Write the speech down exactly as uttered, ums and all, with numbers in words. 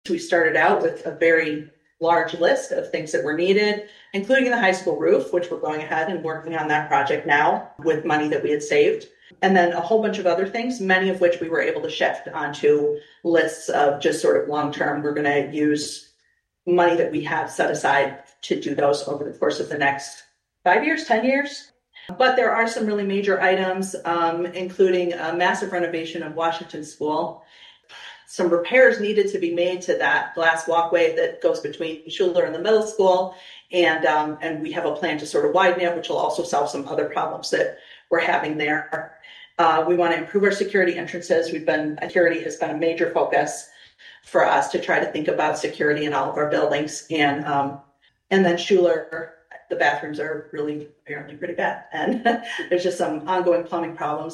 We started out with a very large list of things that were needed, including the high school roof, which we're going ahead and working on that project now with money that we had saved. And then a whole bunch of other things, many of which we were able to shift onto lists of just sort of long-term. We're going to use money that we have set aside to do those over the course of the next five years, ten years. But there are some really major items, um, including a massive renovation of Washington School. Some repairs needed to be made to that glass walkway that goes between Schuler and the middle school. And, um, and we have a plan to sort of widen it, which will also solve some other problems that we're having there. Uh, we want to improve our security entrances. We've been, security has been a major focus for us to try to think about security in all of our buildings. And, um, and then Schuler, the bathrooms are really apparently pretty bad. And there's just some ongoing plumbing problems.